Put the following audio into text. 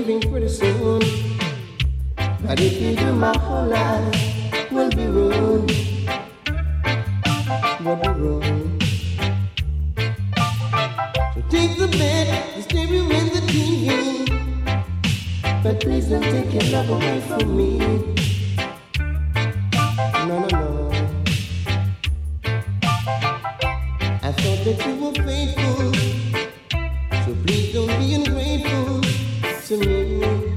leaving pretty soon. But if you do, my whole life will be ruined. Will be ruined. So take the bed, the stereo and the TV. But please don't take your love away from me. No, no, no. I thought that you were faithful, so please don't be ungrateful to me.